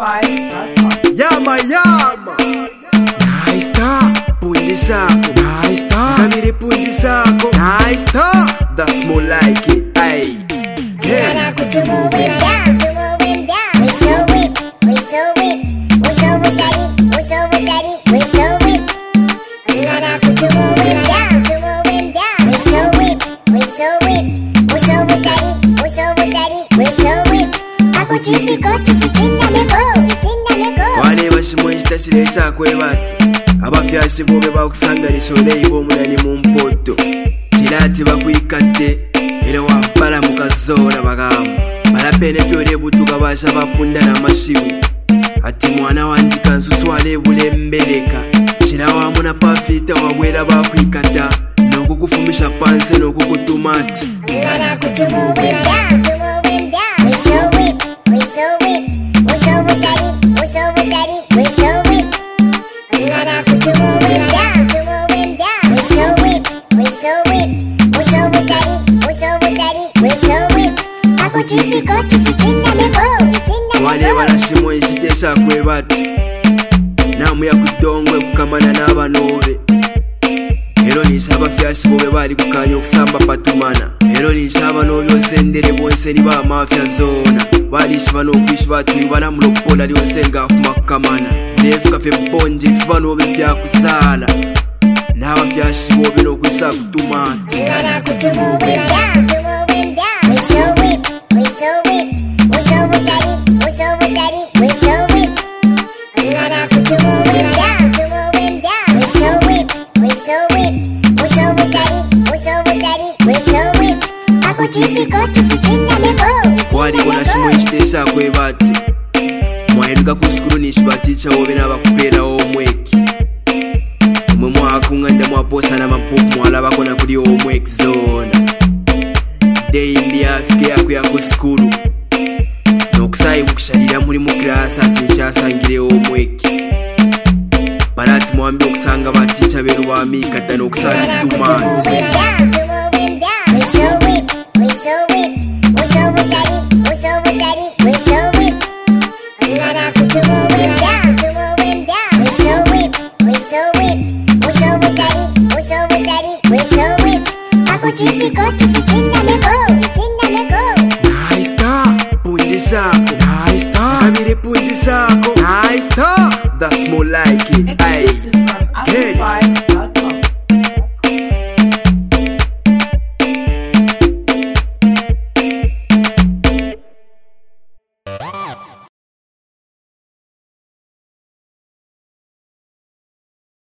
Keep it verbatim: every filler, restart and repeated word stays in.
five dot com. Yama yama Nice ta Pundi zako Nice ta Kamiri pundi zako Nice ta That's more like it. Ay Yeah To move it down To move it down We so weak We so weak We so weak daddy We so weak daddy We so weak Nana to move it down To move it down We so weak We so weak We so weak daddy We so weak daddy We so weak Ako tifi ko tifi chinda meko Chinda meko Wane bashimwe chitashire chakwe bati abafyashi bobe bakusanganisha oleibo omunani mu mpoto kirati bakwikadde era wampala mukazora bagamba balapene fyore butuka basha bapundana amashiwi ati mwana wandika nsuswala ebulembereka kirawamu na pafita wabwera bakwikadda n'okukufumisha panse n'okukutuma ati Nana to move it down To move it down We so weak We so weak We so weak daddy We so weak daddy We so weak Nana to move it down To move it down We so weak We so weak We so weak daddy We so weak daddy We so weak Ako tifi ko tifi chinda meko Chinda wane meko barashimwe ekite kyakwe bati namu yakudongwe kukamana n'abanobe ero nisha abafyashi bobe bari kukanya okusamba patumana ero nisha abanobe osendere bonse ni bamafya zona balishi bano okwishi batuyi balamulo okupola lyonse ngafuma kukamana nefuka fe bonje ifu banobe fyakusala n'abafyashi bobe n'okwisa kutuma ati Nana to move it down To move it down We so weak We so weak We so weak daddy We so weak daddy We so weak Nana to move it down To move it down We so weak We so weak We so weak daddy We so weak daddy We so weak Ako tifi ko tifi chinda meko waliwo nashimwe ekite kyakwe bati mwaheruka ku sukulu nishi baticha bobe n'abakupera omweki omwe mwakunganda mwaposa n'amapupu mwalabako na kuli omweki zona day ndi afike yakwe yaku sukulu n'okusayi mukushalira muli mu kirasi ati nkyasangire omweki balati mwambi okusanga baticha beru bamikata n'okusanga Nana to ituma move ati it down